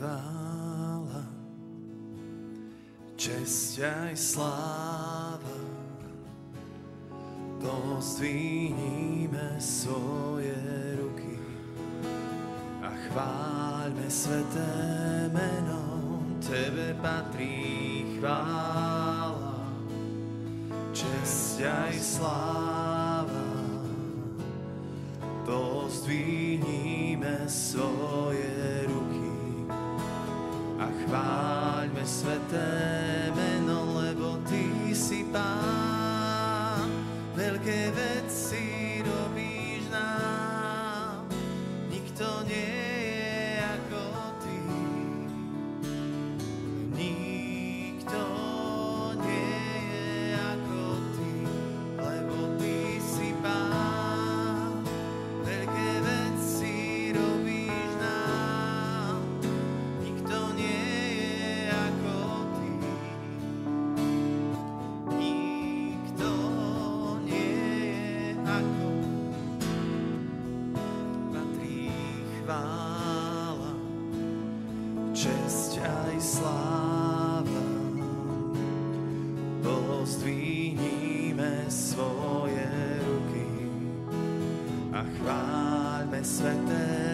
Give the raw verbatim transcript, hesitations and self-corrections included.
chvála, česť aj sláva, pozdvihnime svoje ruky a chváľme sveté meno. Tebe patrí chvála, česť aj sláva, pozdvihnime svoje ruky a chváľme sveté meno, lebo Ty si Pán, veľké veci robíš nám, nikto nie je ako Ty, nikto nie je ako Ty, lebo Ty si Pán, veľké veci robíš nám, nikto nie je ako Ty, nikto nie je ako patrí chvála, česť aj sláva, pozdvihnime svoje ruky a chváľme sveté